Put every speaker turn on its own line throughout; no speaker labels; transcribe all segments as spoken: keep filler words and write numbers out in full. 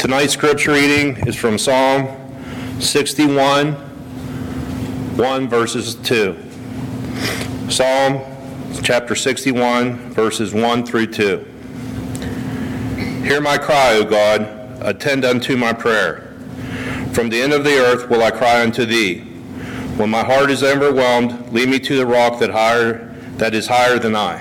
Tonight's scripture reading is from Psalm sixty-one, one verses two. Psalm chapter sixty-one, verses one through two. Hear my cry, O God, attend unto my prayer. From the end of the earth will I cry unto thee. When my heart is overwhelmed, lead me to the rock that higher that is higher than I.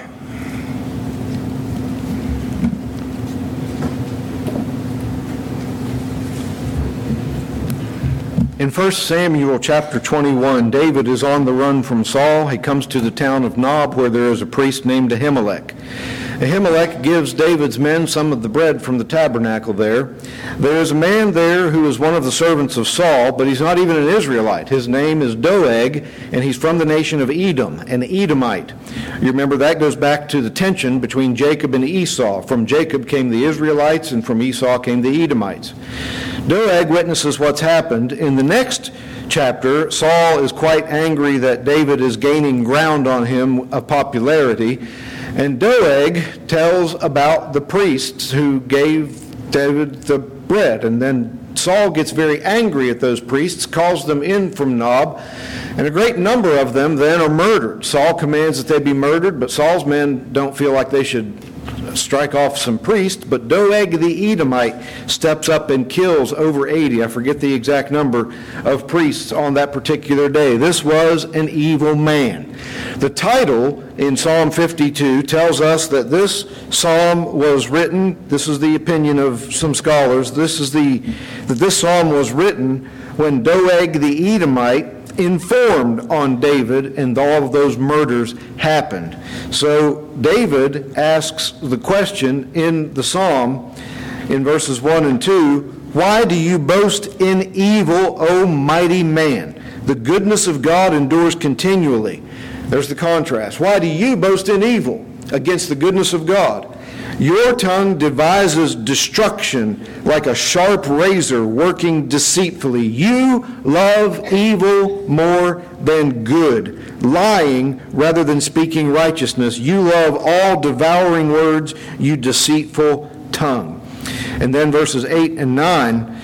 In First Samuel chapter twenty-one, David is on the run from Saul. He comes to the town of Nob, where there is a priest named Ahimelech. Ahimelech gives David's men some of the bread from the tabernacle there. There is a man there who is one of the servants of Saul, but he's not even an Israelite. His name is Doeg, and he's from the nation of Edom, an Edomite. You remember that goes back to the tension between Jacob and Esau. From Jacob came the Israelites, and from Esau came the Edomites. Doeg witnesses what's happened. In the next chapter, Saul is quite angry that David is gaining ground on him of popularity. And Doeg tells about the priests who gave David the bread. And then Saul gets very angry at those priests, calls them in from Nob, and a great number of them then are murdered. Saul commands that they be murdered, but Saul's men don't feel like they should strike off some priests, but Doeg the Edomite steps up and kills over eighty, I forget the exact number, of priests on that particular day. This was an evil man. The title in Psalm fifty-two tells us that this psalm was written, this is the opinion of some scholars, this is the that this psalm was written when Doeg the Edomite informed on David and all of those murders happened. So David asks the question in the psalm in verses one and two, why do you boast in evil, O mighty man? The goodness of God endures continually. There's the contrast. Why do you boast in evil against the goodness of God? Your tongue devises destruction like a sharp razor working deceitfully. You love evil more than good, lying rather than speaking righteousness. You love all devouring words, you deceitful tongue. And then verses eight and nine,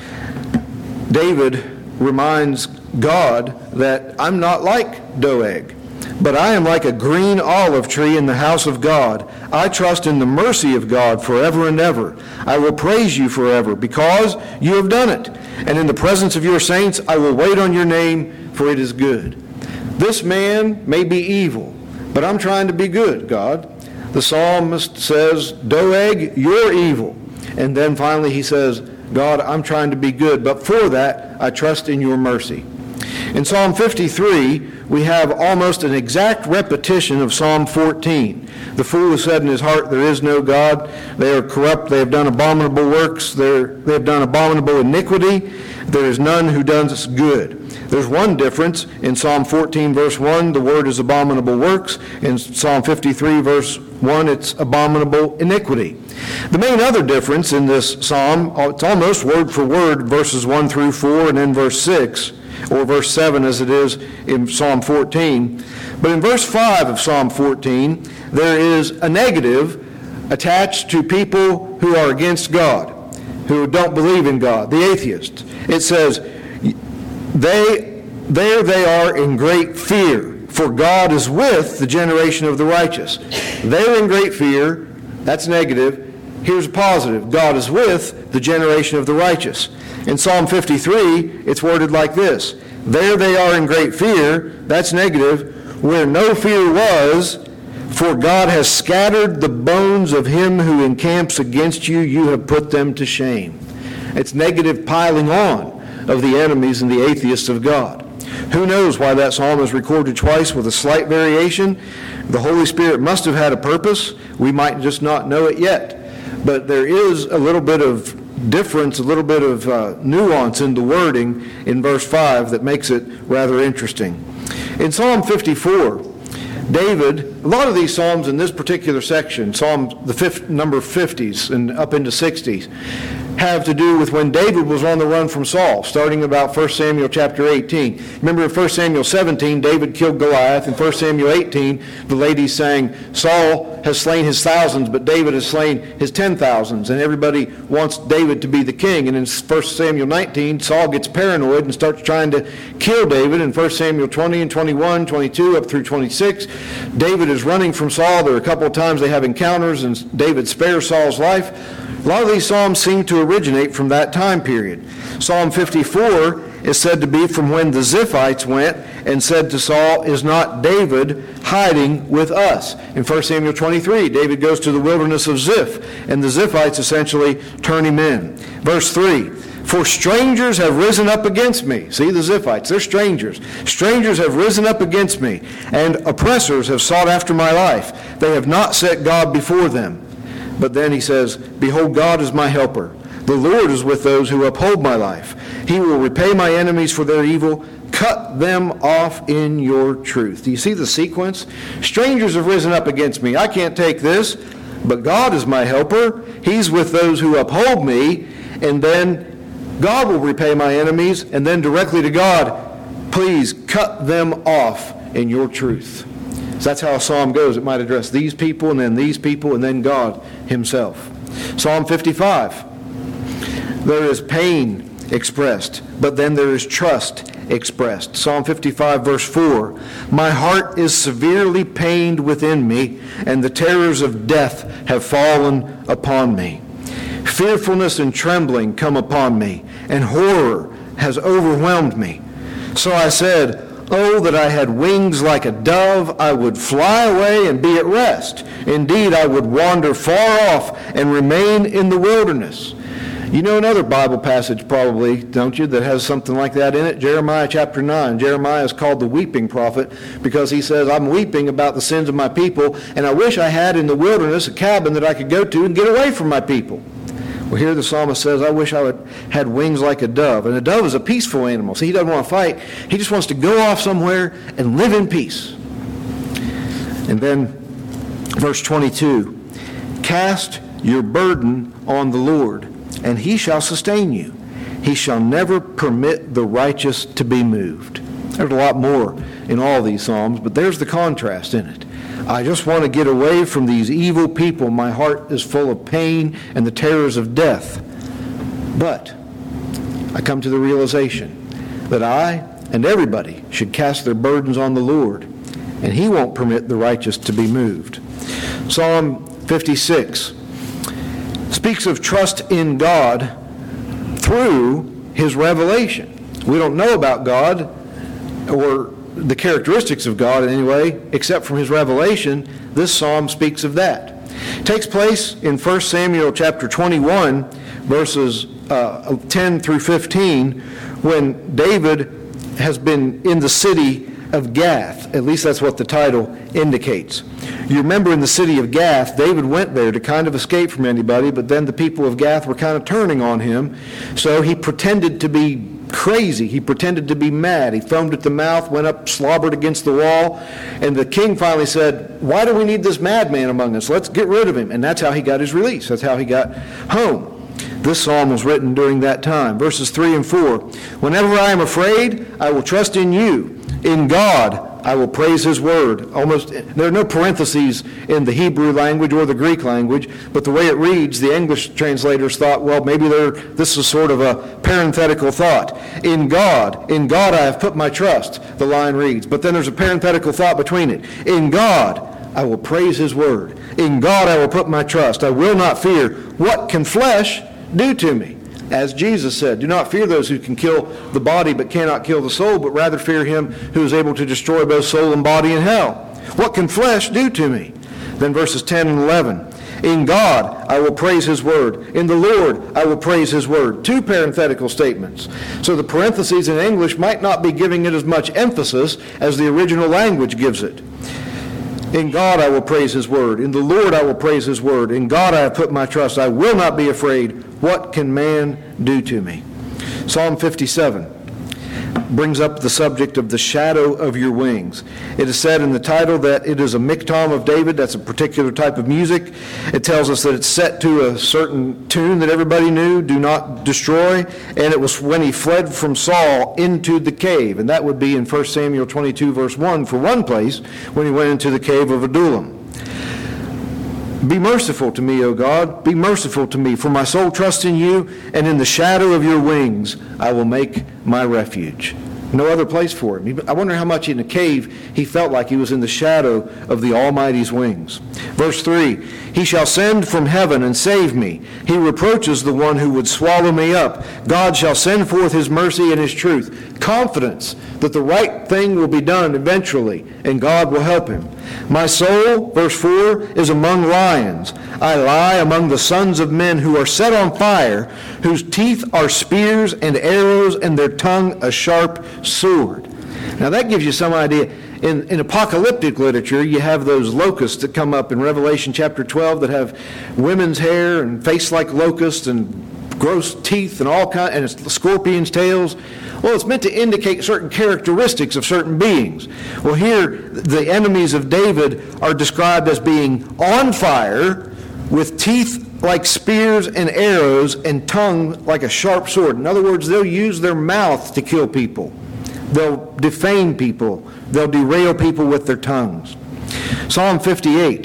David reminds God that I'm not like Doeg, but I am like a green olive tree in the house of God. I trust in the mercy of God forever and ever. I will praise you forever because you have done it. And in the presence of your saints, I will wait on your name, for it is good. This man may be evil, but I'm trying to be good, God. The psalmist says, Doeg, you're evil. And then finally he says, God, I'm trying to be good, but for that, I trust in your mercy. In Psalm fifty-three, we have almost an exact repetition of Psalm fourteen. The fool has said in his heart, there is no God. They are corrupt. They have done abominable works. They're, they have done abominable iniquity. There is none who does good. There's one difference. In Psalm fourteen, verse one, the word is abominable works. In Psalm fifty-three, verse one, it's abominable iniquity. The main other difference in this psalm, it's almost word for word, verses one through four, and then verse six, or verse seven as it is in Psalm fourteen. But in verse five of Psalm fourteen, there is a negative attached to people who are against God, who don't believe in God, the atheists. It says, they, there they are in great fear, for God is with the generation of the righteous. They're in great fear, that's negative. Here's a positive, God is with the generation of the righteous. In Psalm fifty-three, it's worded like this, there they are in great fear, that's negative, where no fear was, for God has scattered the bones of him who encamps against you, you have put them to shame. It's negative piling on of the enemies and the atheists of God. Who knows why that psalm is recorded twice with a slight variation? The Holy Spirit must have had a purpose. We might just not know it yet. But there is a little bit of difference, a little bit of uh, nuance in the wording in verse five that makes it rather interesting. In Psalm fifty-four, David a lot of these Psalms in this particular section, Psalm the fifth, number fifties and up into sixties, have to do with when David was on the run from Saul, starting about First Samuel chapter eighteen. Remember in First Samuel seventeen, David killed Goliath. In First Samuel eighteen, the ladies sang, Saul has slain his thousands, but David has slain his ten thousands. And everybody wants David to be the king. And in First Samuel nineteen, Saul gets paranoid and starts trying to kill David. In First Samuel twenty and twenty-one, twenty-two, up through twenty-six, David is running from Saul. There are a couple of times they have encounters, and David spares Saul's life. A lot of these Psalms seem to originate from that time period. Psalm fifty-four is said to be from when the Ziphites went and said to Saul, is not David hiding with us? In First Samuel twenty-three, David goes to the wilderness of Ziph, and the Ziphites essentially turn him in. Verse three, for strangers have risen up against me. See, the Ziphites, they're strangers. Strangers have risen up against me, and oppressors have sought after my life. They have not set God before them. But then he says, behold, God is my helper. The Lord is with those who uphold my life. He will repay my enemies for their evil. Cut them off in your truth. Do you see the sequence? Strangers have risen up against me. I can't take this, but God is my helper. He's with those who uphold me. And then God will repay my enemies. And then directly to God, please cut them off in your truth. So that's how a psalm goes. It might address these people, and then these people, and then God himself. Psalm fifty-five. There is pain expressed, but then there is trust expressed. Psalm fifty-five, verse four. My heart is severely pained within me, and the terrors of death have fallen upon me. Fearfulness and trembling come upon me, and horror has overwhelmed me. So I said, oh, that I had wings like a dove, I would fly away and be at rest. Indeed, I would wander far off and remain in the wilderness. You know another Bible passage probably, don't you, that has something like that in it? Jeremiah chapter nine. Jeremiah is called the weeping prophet because he says, I'm weeping about the sins of my people, and I wish I had in the wilderness a cabin that I could go to and get away from my people. Well, here the psalmist says, I wish I would had wings like a dove. And a dove is a peaceful animal. See, he doesn't want to fight. He just wants to go off somewhere and live in peace. And then verse twenty-two, cast your burden on the Lord, and he shall sustain you. He shall never permit the righteous to be moved. There's a lot more in all these psalms, but there's the contrast in it. I just want to get away from these evil people. My heart is full of pain and the terrors of death. But I come to the realization that I and everybody should cast their burdens on the Lord, and he won't permit the righteous to be moved. Psalm fifty-six speaks of trust in God through his revelation. We don't know about God or the characteristics of God in any way, except from his revelation. This psalm speaks of that. It takes place in First Samuel chapter twenty-one, verses uh, ten through fifteen, when David has been in the city of Gath. At least that's what the title indicates. You remember in the city of Gath, David went there to kind of escape from anybody, but then the people of Gath were kind of turning on him, so he pretended to be crazy. He pretended to be mad. He foamed at the mouth, went up, slobbered against the wall, and the king finally said, why do we need this madman among us? Let's get rid of him. And that's how he got his release. That's how he got home. This psalm was written during that time. Verses three and four. Whenever I am afraid, I will trust in you. In God, I will praise his word. Almost, there are no parentheses in the Hebrew language or the Greek language, but the way it reads, the English translators thought, well, maybe this is sort of a parenthetical thought. In God, in God I have put my trust, the line reads. But then there's a parenthetical thought between it. In God, I will praise his word. In God, I will put my trust. I will not fear. What can flesh do to me? As Jesus said, do not fear those who can kill the body but cannot kill the soul, but rather fear him who is able to destroy both soul and body in hell. What can flesh do to me? Then verses ten and eleven. In God I will praise his word. In the Lord I will praise his word. Two parenthetical statements. So the parentheses in English might not be giving it as much emphasis as the original language gives it. In God I will praise his word. In the Lord I will praise his word. In God I have put my trust. I will not be afraid. What can man do to me? Psalm fifty-seven. brings up the subject of the shadow of your wings. It is said in the title that it is a miktam of David. That's a particular type of music. It tells us that it's set to a certain tune that everybody knew, do not destroy, and it was when he fled from Saul into the cave, and that would be in First Samuel twenty-two, verse one, for one place, when he went into the cave of Adullam. Be merciful to me, O God, be merciful to me, for my soul trusts in you, and in the shadow of your wings I will make my refuge. No other place for him. I wonder how much in a cave he felt like he was in the shadow of the Almighty's wings. Verse three, he shall send from heaven and save me. He reproaches the one who would swallow me up. God shall send forth his mercy and his truth. Confidence that the right thing will be done eventually, and God will help him. My soul, verse four, is among lions. I lie among the sons of men who are set on fire, whose teeth are spears and arrows, and their tongue a sharp sword. Now that gives you some idea. In, in apocalyptic literature, you have those locusts that come up in Revelation chapter twelve that have women's hair and face like locusts and gross teeth and all kind, and it's scorpions' tails. Well, it's meant to indicate certain characteristics of certain beings. Well, here, the enemies of David are described as being on fire with teeth like spears and arrows and tongue like a sharp sword. In other words, they'll use their mouth to kill people. They'll defame people. They'll derail people with their tongues. Psalm fifty-eight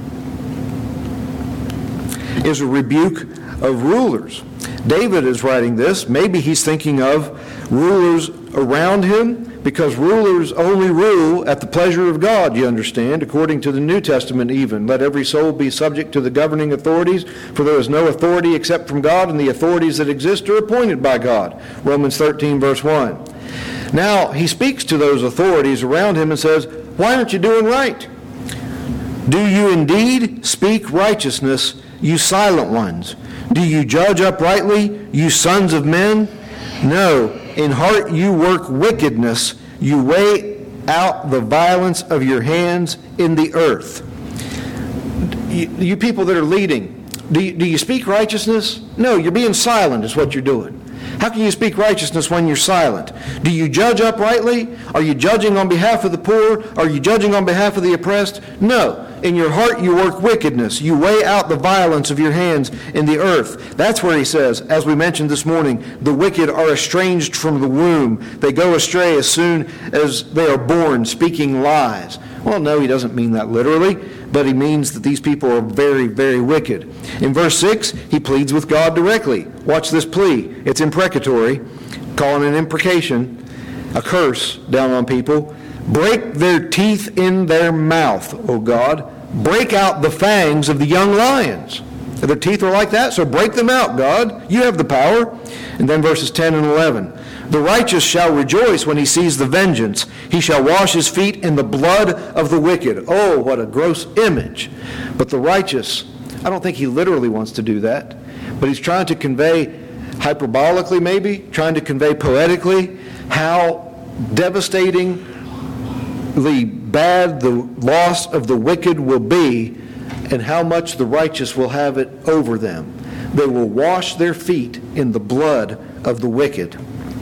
is a rebuke of rulers. David is writing this. Maybe he's thinking of rulers around him, because rulers only rule at the pleasure of God, you understand, according to the New Testament even. Let every soul be subject to the governing authorities, for there is no authority except from God, and the authorities that exist are appointed by God. Romans thirteen, verse one. Now, he speaks to those authorities around him and says, why aren't you doing right? Do you indeed speak righteousness, you silent ones? Do you judge uprightly, you sons of men? No, in heart you work wickedness. You weigh out the violence of your hands in the earth. You, you people that are leading, do you, do you speak righteousness? No, you're being silent is what you're doing. How can you speak righteousness when you're silent? Do you judge uprightly? Are you judging on behalf of the poor? Are you judging on behalf of the oppressed? No. In your heart you work wickedness. You weigh out the violence of your hands in the earth. That's where he says, as we mentioned this morning, the wicked are estranged from the womb. They go astray as soon as they are born, speaking lies. Well, no, he doesn't mean that literally, but he means that these people are very, very wicked. In verse six, he pleads with God directly. Watch this plea. It's imprecatory, calling an imprecation, a curse down on people. Break their teeth in their mouth, O God. Break out the fangs of the young lions. Their teeth are like that, so break them out, God. You have the power. And then verses ten and eleven. The righteous shall rejoice when he sees the vengeance. He shall wash his feet in the blood of the wicked. Oh, what a gross image. But the righteous, I don't think he literally wants to do that, but he's trying to convey hyperbolically maybe, trying to convey poetically how devastatingly bad the loss of the wicked will be and how much the righteous will have it over them. They will wash their feet in the blood of the wicked,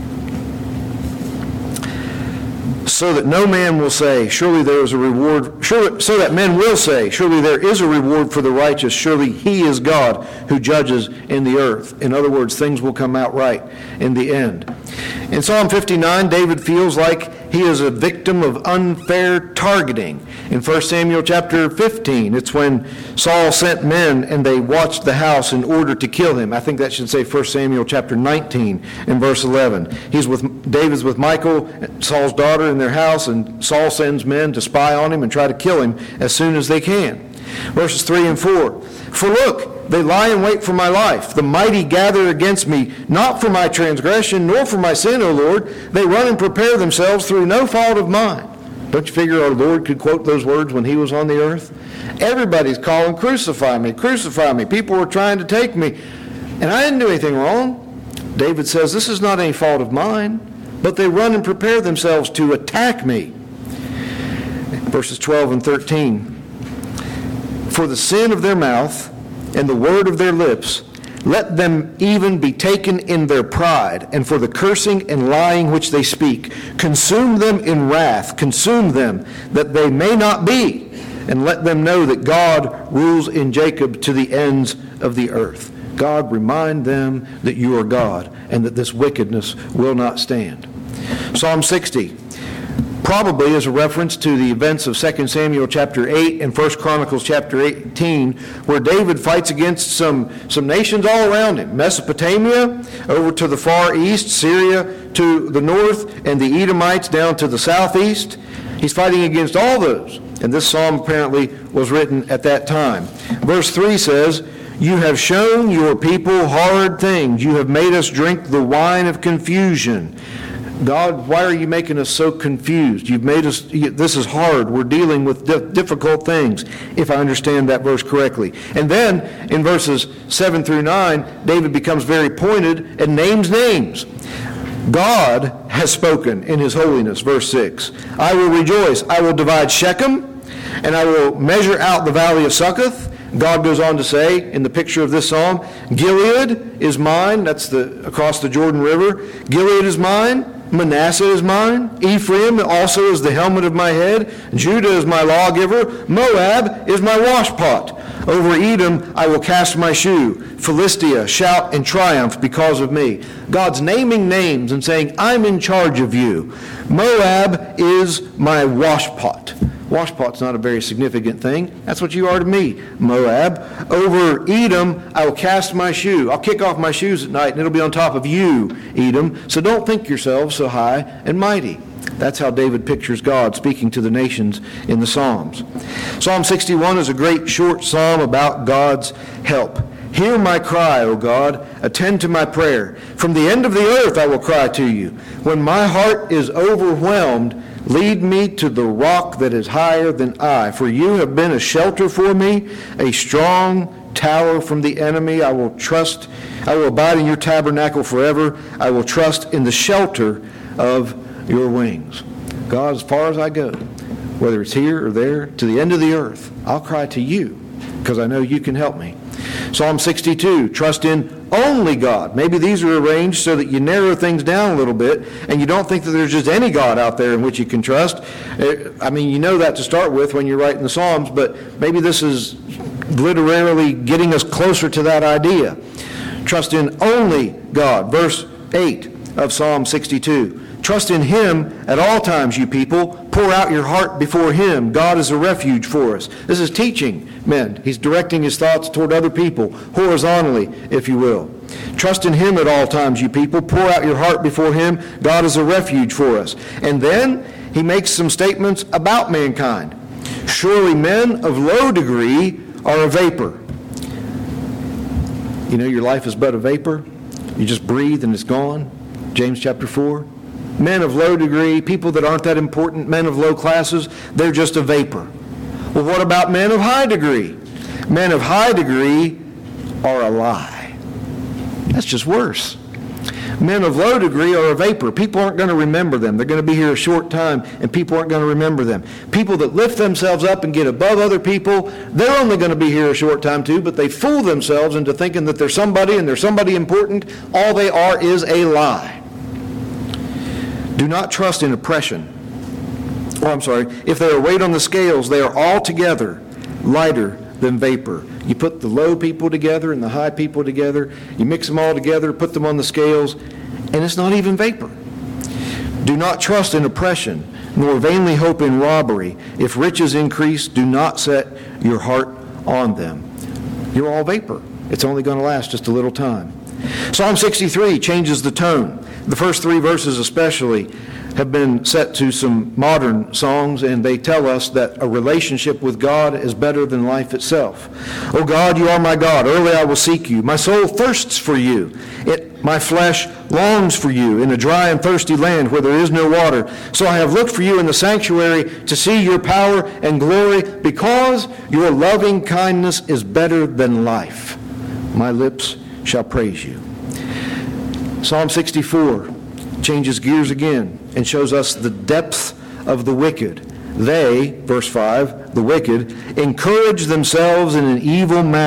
so that no man will say, surely there is a reward, surely, so that men will say, surely there is a reward for the righteous, surely he is God who judges in the earth. In other words, things will come out right in the end. In Psalm fifty-nine, David feels like he is a victim of unfair targeting. In First Samuel chapter fifteen, it's when Saul sent men and they watched the house in order to kill him. I think that should say First Samuel chapter nineteen and verse eleven. He's with David's with Michal, Saul's daughter, in their house, and Saul sends men to spy on him and try to kill him as soon as they can. Verses three and four. For look, they lie in wait for my life. The mighty gather against me, not for my transgression, nor for my sin, O Lord. They run and prepare themselves through no fault of mine. Don't you figure our Lord could quote those words when he was on the earth? Everybody's calling, crucify me, crucify me. People were trying to take me, and I didn't do anything wrong. David says, this is not any fault of mine, but they run and prepare themselves to attack me. Verses twelve and thirteen. For the sin of their mouth and the word of their lips, Let them even be taken in their pride, and for the cursing and lying which they speak. Consume them in wrath, consume them, that they may not be, and let them know that God rules in Jacob to the ends of the earth. God, remind them that you are God, and that this wickedness will not stand. Psalm sixty probably is a reference to the events of Second Samuel chapter eight and First Chronicles chapter eighteen, where David fights against some, some nations all around him. Mesopotamia over to the far east, Syria to the north, and the Edomites down to the southeast. He's fighting against all those. And this psalm apparently was written at that time. Verse three says, "You have shown your people hard things. You have made us drink the wine of confusion." God, why are you making us so confused? You've made us, this is hard. We're dealing with difficult things, if I understand that verse correctly. And then in verses seven through nine, David becomes very pointed and names names. God has spoken in his holiness, verse six. "I will rejoice. I will divide Shechem, and I will measure out the valley of Succoth." God goes on to say in the picture of this psalm, "Gilead is mine." That's the across the Jordan River. "Gilead is mine. Manasseh is mine. Ephraim also is the helmet of my head. Judah is my lawgiver. Moab is my washpot. Over Edom I will cast my shoe. Philistia, shout and triumph because of me." God's naming names and saying, I'm in charge of you. Moab is my washpot. Washpot's not a very significant thing. That's what you are to me, Moab. Over Edom, I will cast my shoe. I'll kick off my shoes at night, and it'll be on top of you, Edom. So don't think yourselves so high and mighty. That's how David pictures God speaking to the nations in the Psalms. Psalm sixty-one is a great short psalm about God's help. "Hear my cry, O God. Attend to my prayer. From the end of the earth I will cry to you. When my heart is overwhelmed, lead me to the rock that is higher than I. For you have been a shelter for me, a strong tower from the enemy. I will trust, I will abide in your tabernacle forever. I will trust in the shelter of your wings." God, as far as I go, whether it's here or there, to the end of the earth, I'll cry to you because I know you can help me. Psalm sixty-two, trust in only God. Maybe these are arranged so that you narrow things down a little bit and you don't think that there's just any God out there in which you can trust. I mean, you know that to start with when you're writing the Psalms, but maybe this is literally getting us closer to that idea. Trust in only God. Verse eight of Psalm sixty-two. "Trust in him at all times, you people. Pour out your heart before him. God is a refuge for us." This is teaching men. He's directing his thoughts toward other people, horizontally, if you will. "Trust in him at all times, you people. Pour out your heart before him. God is a refuge for us." And then he makes some statements about mankind. "Surely men of low degree are a vapor." You know, your life is but a vapor. You just breathe and it's gone. James chapter four. Men of low degree, people that aren't that important, men of low classes, they're just a vapor. Well, what about men of high degree? Men of high degree are a lie. That's just worse. Men of low degree are a vapor. People aren't going to remember them. They're going to be here a short time, and people aren't going to remember them. People that lift themselves up and get above other people, they're only going to be here a short time too, but they fool themselves into thinking that they're somebody and they're somebody important. All they are is a lie. Do not trust in oppression. Oh, I'm sorry. If they are weighed on the scales, they are altogether lighter than vapor. You put the low people together and the high people together, you mix them all together, put them on the scales, and it's not even vapor. Do not trust in oppression, nor vainly hope in robbery. If riches increase, do not set your heart on them. You're all vapor. It's only going to last just a little time. Psalm sixty-three changes the tone. The first three verses especially have been set to some modern songs, and they tell us that a relationship with God is better than life itself. "O God, you are my God. Early I will seek you. My soul thirsts for you. It, my flesh longs for you in a dry and thirsty land where there is no water. So I have looked for you in the sanctuary to see your power and glory, because your loving kindness is better than life. My lips shall praise you." Psalm sixty-four changes gears again and shows us the depth of the wicked. They, verse five, the wicked, encourage themselves in an evil matter.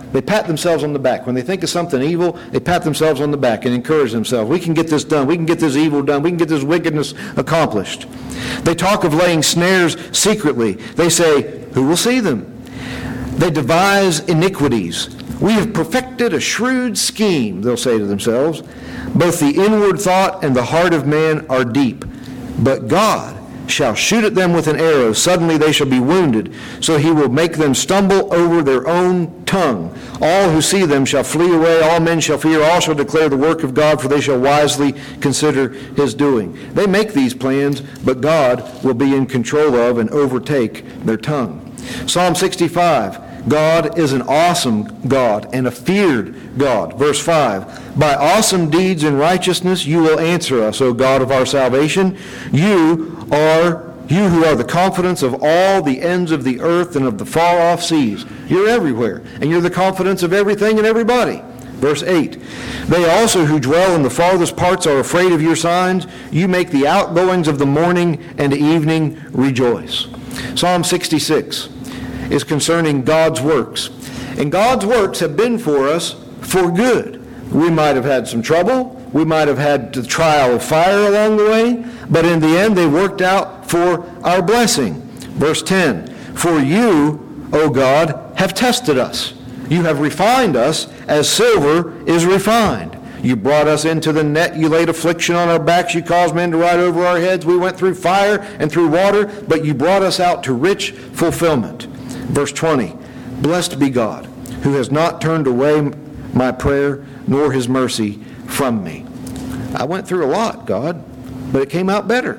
They pat themselves on the back. When they think of something evil, they pat themselves on the back and encourage themselves. We can get this done. We can get this evil done. We can get this wickedness accomplished. They talk of laying snares secretly. They say, who will see them? They devise iniquities. We have perfected a shrewd scheme, they'll say to themselves. Both the inward thought and the heart of man are deep. But God shall shoot at them with an arrow. Suddenly they shall be wounded. So he will make them stumble over their own tongue. All who see them shall flee away. All men shall fear. All shall declare the work of God, for they shall wisely consider his doing. They make these plans, but God will be in control of and overtake their tongue. Psalm sixty-five. God is an awesome God and a feared God. Verse five, by awesome deeds and righteousness you will answer us, O God of our salvation. You are, you who are the confidence of all the ends of the earth and of the far-off seas. You're everywhere, and you're the confidence of everything and everybody. Verse eight, they also who dwell in the farthest parts are afraid of your signs. You make the outgoings of the morning and evening rejoice. Psalm sixty-six is concerning God's works. And God's works have been for us for good. We might have had some trouble. We might have had the trial of fire along the way. But in the end, they worked out for our blessing. Verse ten, for you, O God, have tested us. You have refined us as silver is refined. You brought us into the net. You laid affliction on our backs. You caused men to ride over our heads. We went through fire and through water, but you brought us out to rich fulfillment. Verse twenty, blessed be God, who has not turned away my prayer, nor his mercy from me. I went through a lot, God, but it came out better.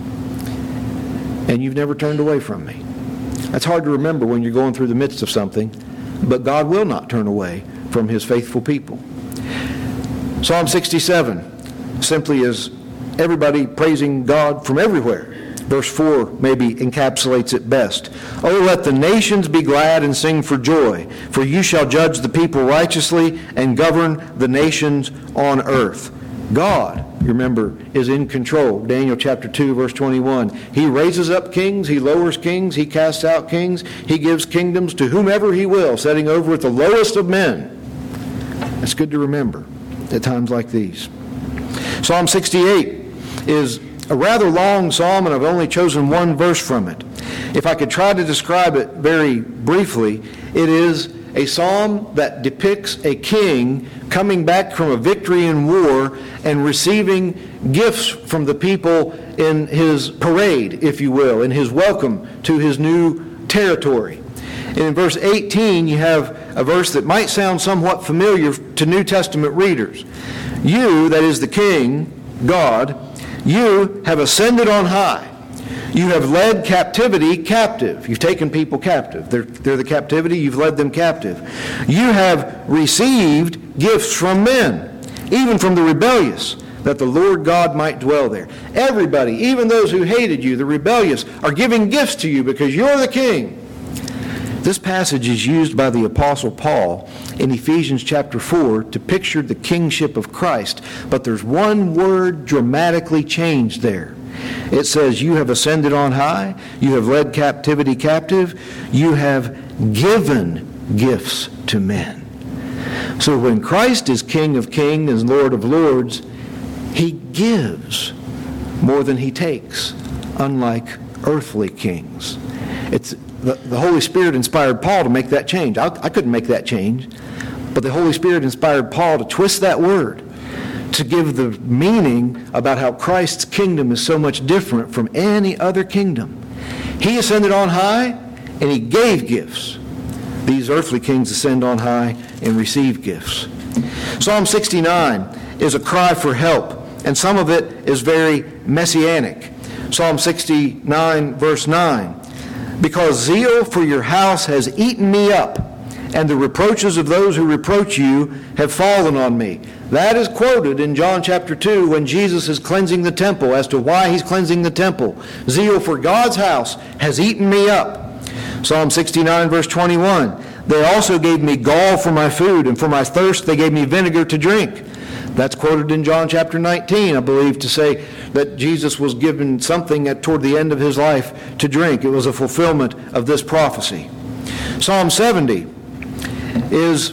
And you've never turned away from me. That's hard to remember when you're going through the midst of something, but God will not turn away from his faithful people. Psalm sixty-seven simply is everybody praising God from everywhere. Verse four maybe encapsulates it best. Oh, let the nations be glad and sing for joy, for you shall judge the people righteously and govern the nations on earth. God, you remember, is in control. Daniel chapter two, verse twenty-one. He raises up kings, he lowers kings, he casts out kings, he gives kingdoms to whomever he will, setting over at the lowest of men. That's good to remember at times like these. Psalm sixty-eight is a rather long psalm, and I've only chosen one verse from it. If I could try to describe it very briefly, it is a psalm that depicts a king coming back from a victory in war and receiving gifts from the people in his parade, if you will, in his welcome to his new territory. And in verse eighteen, you have a verse that might sound somewhat familiar to New Testament readers. You, that is the king, God, you have ascended on high. You have led captivity captive. You've taken people captive. They're, they're the captivity. You've led them captive. You have received gifts from men, even from the rebellious, that the Lord God might dwell there. Everybody, even those who hated you, the rebellious, are giving gifts to you because you're the king. This passage is used by the Apostle Paul in Ephesians chapter four to picture the kingship of Christ, but there's one word dramatically changed there. It says, you have ascended on high, you have led captivity captive, you have given gifts to men. So when Christ is King of kings and Lord of lords, he gives more than he takes, unlike earthly kings. It's the, the Holy Spirit inspired Paul to make that change. I, I couldn't make that change, but the Holy Spirit inspired Paul to twist that word, to give the meaning about how Christ's kingdom is so much different from any other kingdom. He ascended on high, and he gave gifts. These earthly kings ascend on high and receive gifts. Psalm sixty-nine is a cry for help, and some of it is very messianic. Psalm sixty-nine, verse nine, because zeal for your house has eaten me up, and the reproaches of those who reproach you have fallen on me. That is quoted in John chapter two when Jesus is cleansing the temple as to why he's cleansing the temple. Zeal for God's house has eaten me up. Psalm sixty-nine, verse twenty-one, they also gave me gall for my food, and for my thirst they gave me vinegar to drink. That's quoted in John chapter nineteen, I believe, to say that Jesus was given something at, toward the end of his life to drink. It was a fulfillment of this prophecy. Psalm seventy is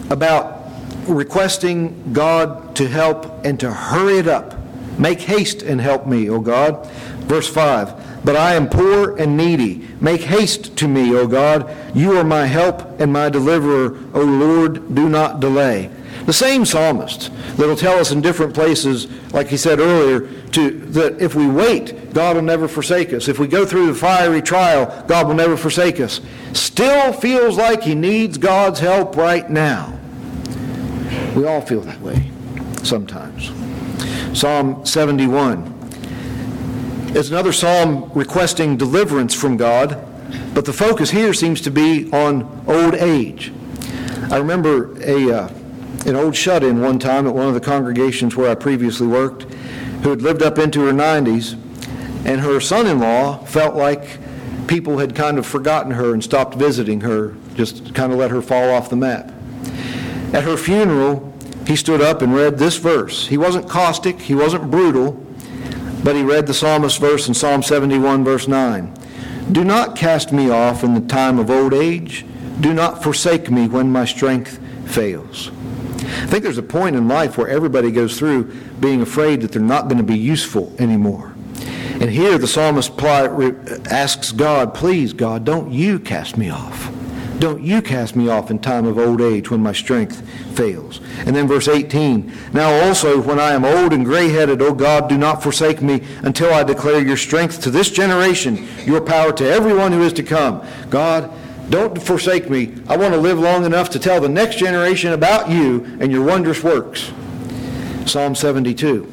about requesting God to help and to hurry it up. Make haste and help me, O God. Verse five, but I am poor and needy. Make haste to me, O God. You are my help and my deliverer. O Lord, do not delay. The same psalmist that'll tell us in different places, like he said earlier, to, that if we wait, God will never forsake us. If we go through the fiery trial, God will never forsake us. Still feels like he needs God's help right now. We all feel that way sometimes. Psalm seventy-one is another psalm requesting deliverance from God, but the focus here seems to be on old age. I remember a uh, an old shut-in one time at one of the congregations where I previously worked, who had lived up into her nineties, and her son-in-law felt like people had kind of forgotten her and stopped visiting her, just kind of let her fall off the map. At her funeral, he stood up and read this verse. He wasn't caustic, he wasn't brutal, but he read the psalmist's verse in Psalm seventy-one, verse nine. Do not cast me off in the time of old age. Do not forsake me when my strength fails. I think there's a point in life where everybody goes through being afraid that they're not going to be useful anymore. And here the psalmist asks God, please, God, don't you cast me off. Don't you cast me off in time of old age when my strength fails. And then verse eighteen, now also when I am old and gray-headed, O God, do not forsake me until I declare your strength to this generation, your power to everyone who is to come. God, don't forsake me. I want to live long enough to tell the next generation about you and your wondrous works. Psalm seventy-two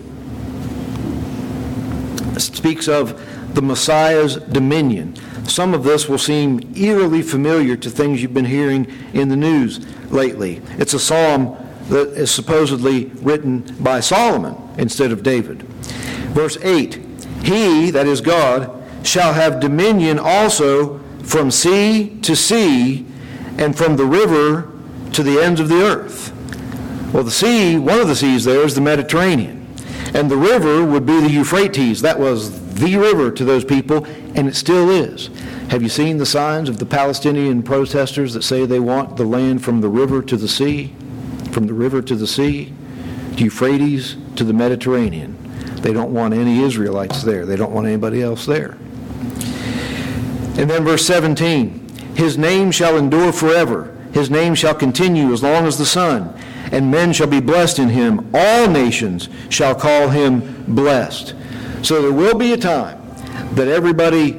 speaks of the Messiah's dominion. Some of this will seem eerily familiar to things you've been hearing in the news lately. It's a psalm that is supposedly written by Solomon instead of David. Verse eight, he, that is God, shall have dominion also from sea to sea and from the river to the ends of the earth. Well, the sea, one of the seas there is the Mediterranean. And the river would be the Euphrates. That was the river to those people, and it still is. Have you seen the signs of the Palestinian protesters that say they want the land from the river to the sea? From the river to the sea, to Euphrates to the Mediterranean. They don't want any Israelites there. They don't want anybody else there. And then verse seventeen, his name shall endure forever. His name shall continue as long as the sun, and men shall be blessed in him. All nations shall call him blessed. So there will be a time that everybody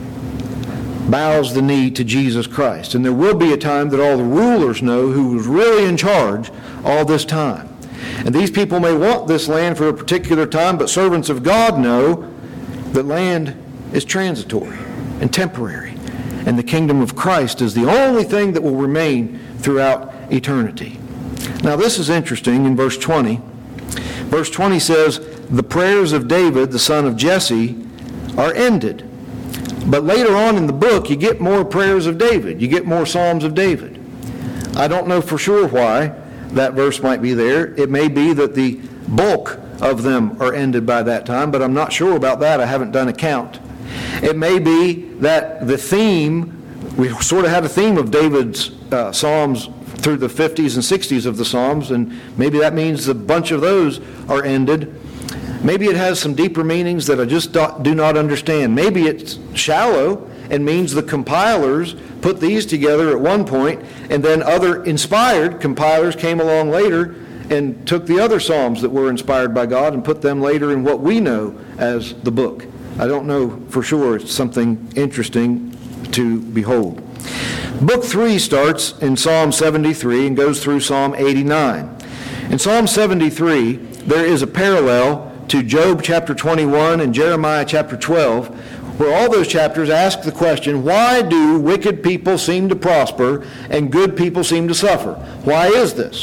bows the knee to Jesus Christ. And there will be a time that all the rulers know who was really in charge all this time. And these people may want this land for a particular time, but servants of God know that land is transitory and temporary. And the kingdom of Christ is the only thing that will remain throughout eternity. Now this is interesting in verse twenty. Verse twenty says, the prayers of David, the son of Jesse, are ended. But later on in the book, you get more prayers of David. You get more Psalms of David. I don't know for sure why that verse might be there. It may be that the bulk of them are ended by that time, but I'm not sure about that. I haven't done a count. It may be that the theme, we sort of had a theme of David's uh, Psalms through the fifties and sixties of the Psalms, and maybe that means a bunch of those are ended. Maybe it has some deeper meanings that I just do not understand. Maybe it's shallow and means the compilers put these together at one point, and then other inspired compilers came along later and took the other Psalms that were inspired by God and put them later in what we know as the book. I don't know for sure. It's something interesting to behold. Book three starts in Psalm seventy-three and goes through Psalm eighty-nine. In Psalm seventy-three, there is a parallel to Job chapter twenty-one and Jeremiah chapter twelve, where all those chapters ask the question, why do wicked people seem to prosper and good people seem to suffer? Why is this?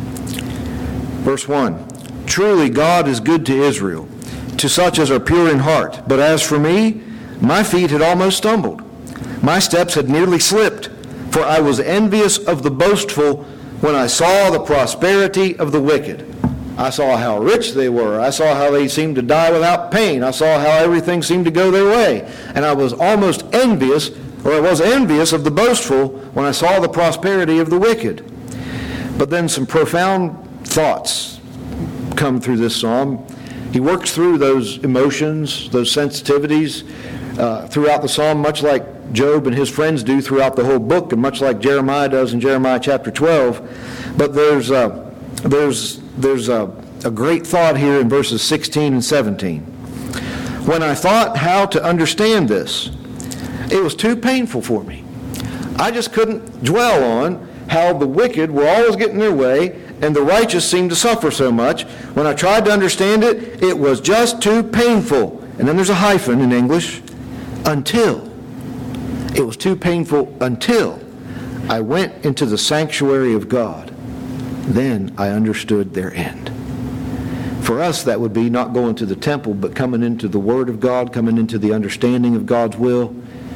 Verse one, truly God is good to Israel, to such as are pure in heart. But as for me, my feet had almost stumbled. My steps had nearly slipped, for I was envious of the boastful when I saw the prosperity of the wicked. I saw how rich they were. I saw how they seemed to die without pain. I saw how everything seemed to go their way. And I was almost envious, or I was envious of the boastful when I saw the prosperity of the wicked. But then some profound thoughts come through this psalm. He works through those emotions, those sensitivities uh, throughout the psalm, much like Job and his friends do throughout the whole book, and much like Jeremiah does in Jeremiah chapter twelve. But there's uh, there's there's a, a great thought here in verses sixteen and seventeen. When I thought how to understand this, it was too painful for me. I just couldn't dwell on how the wicked were always getting their way and the righteous seemed to suffer so much. When I tried to understand it, it was just too painful. And then there's a hyphen in English, until. It was too painful until I went into the sanctuary of God. Then I understood their end. For us, that would be not going to the temple, but coming into the Word of God, coming into the understanding of God's will.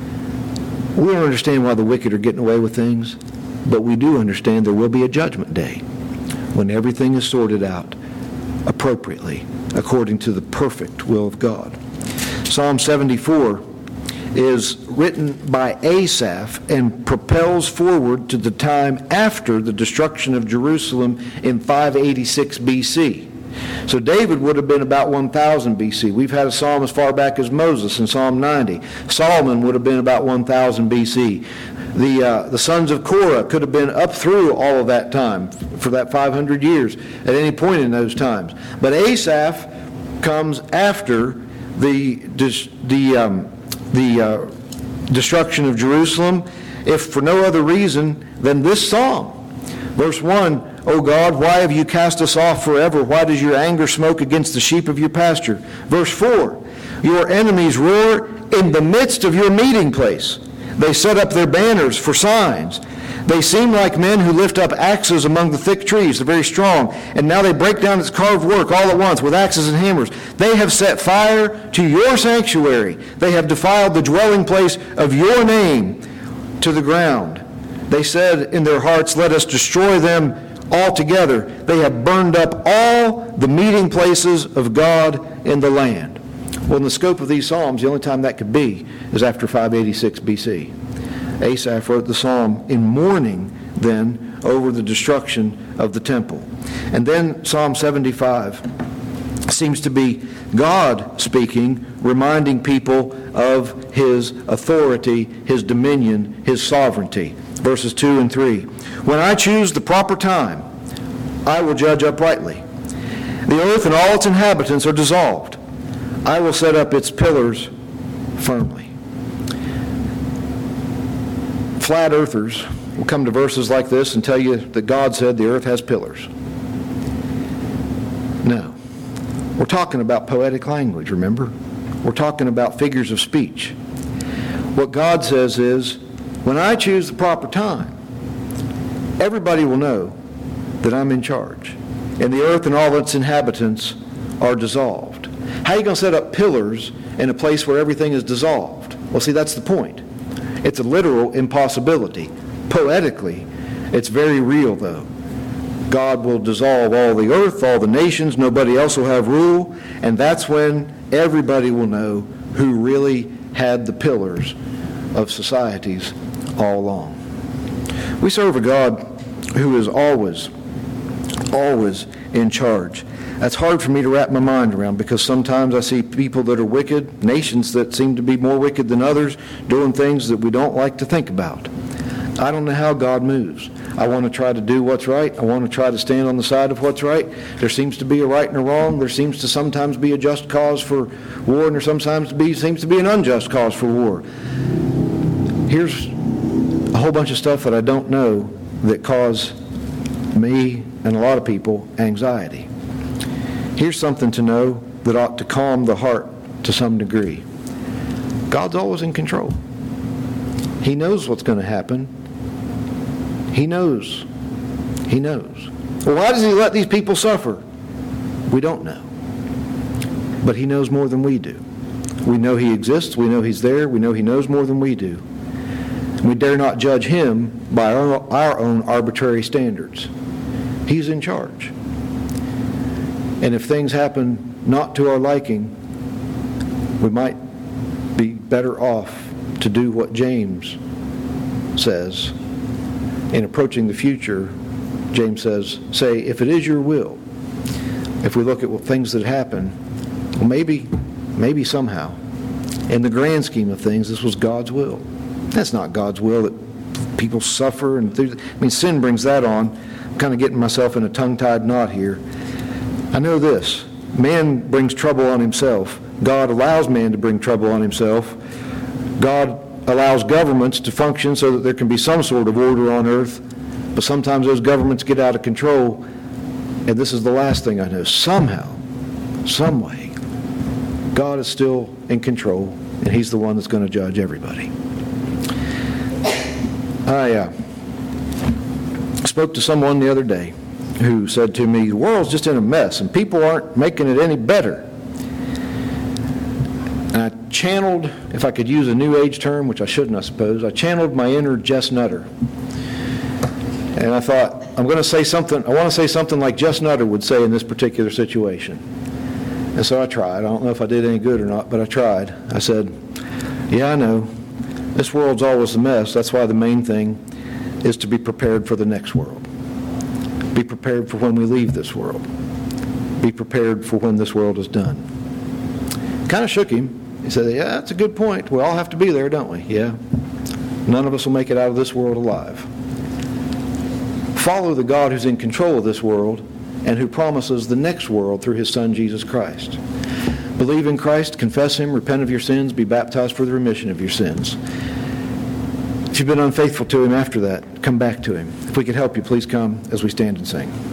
We don't understand why the wicked are getting away with things, but we do understand there will be a judgment day when everything is sorted out appropriately according to the perfect will of God. Psalm seventy-four is written by Asaph and propels forward to the time after the destruction of Jerusalem in five eighty-six B C. So David would have been about one thousand B C. We've had a psalm as far back as Moses in Psalm ninety. Solomon would have been about one thousand B C. The, uh, the sons of Korah could have been up through all of that time, for that five hundred years, at any point in those times. But Asaph comes after the, the, um, the uh, destruction of Jerusalem, if for no other reason than this psalm. Verse one, O God, why have you cast us off forever? Why does your anger smoke against the sheep of your pasture? Verse four, your enemies roar in the midst of your meeting place. They set up their banners for signs. They seem like men who lift up axes among the thick trees. They're very strong. And now they break down its carved work all at once with axes and hammers. They have set fire to your sanctuary. They have defiled the dwelling place of your name to the ground. They said in their hearts, let us destroy them altogether. They have burned up all the meeting places of God in the land. Well, in the scope of these psalms, the only time that could be is after five eighty-six B C. Asaph wrote the psalm in mourning then over the destruction of the temple. And then Psalm seventy-five seems to be God speaking, reminding people of his authority, his dominion, his sovereignty. Verses two and three. When I choose the proper time, I will judge uprightly. The earth and all its inhabitants are dissolved. I will set up its pillars firmly. Flat earthers will come to verses like this and tell you that God said the earth has pillars. No. We're talking about poetic language, remember? We're talking about figures of speech. What God says is, when I choose the proper time, everybody will know that I'm in charge. And the earth and all its inhabitants are dissolved. How are you going to set up pillars in a place where everything is dissolved? Well, see, that's the point. It's a literal impossibility. Poetically, it's very real, though. God will dissolve all the earth, all the nations, nobody else will have rule, and that's when everybody will know who really had the pillars of societies all along. We serve a God who is always, always in charge. That's hard for me to wrap my mind around, because sometimes I see people that are wicked, nations that seem to be more wicked than others, doing things that we don't like to think about. I don't know how God moves. I want to try to do what's right. I want to try to stand on the side of what's right. There seems to be a right and a wrong. There seems to sometimes be a just cause for war, and there sometimes be, seems to be an unjust cause for war. Here's a whole bunch of stuff that I don't know that cause me and a lot of people anxiety. Here's something to know that ought to calm the heart to some degree. God's always in control. He knows what's going to happen. He knows. He knows. Well, why does he let these people suffer? We don't know. But he knows more than we do. We know he exists. We know he's there. We know he knows more than we do. We dare not judge him by our, our own arbitrary standards. He's in charge. And if things happen not to our liking, we might be better off to do what James says in approaching the future James says, say, if it is your will, if we look at what things that happen, well, maybe, maybe somehow, in the grand scheme of things, this was God's will. That's not God's will that people suffer. And th- I mean, sin brings that on. I'm kind of getting myself in a tongue-tied knot here. I know this. Man brings trouble on himself. God allows man to bring trouble on himself. God allows governments to function so that there can be some sort of order on earth. But sometimes those governments get out of control. And this is the last thing I know. Somehow, some way, God is still in control, and He's the one that's going to judge everybody. I uh, spoke to someone the other day who said to me, the world's just in a mess, and people aren't making it any better. And I channeled, if I could use a New Age term, which I shouldn't, I suppose, I channeled my inner Jess Nutter. And I thought, I'm going to say something, I want to say something like Jess Nutter would say in this particular situation. And so I tried. I don't know if I did any good or not, but I tried. I said, yeah, I know. This world's always a mess. That's why the main thing is to be prepared for the next world. Be prepared for when we leave this world. Be prepared for when this world is done. Kind of shook him. He said, yeah, that's a good point. We all have to be there, don't we? Yeah. None of us will make it out of this world alive. Follow the God who's in control of this world and who promises the next world through His Son, Jesus Christ. Believe in Christ, confess Him, repent of your sins, be baptized for the remission of your sins. If you've been unfaithful to Him after that, come back to Him. If we could help you, please come as we stand and sing.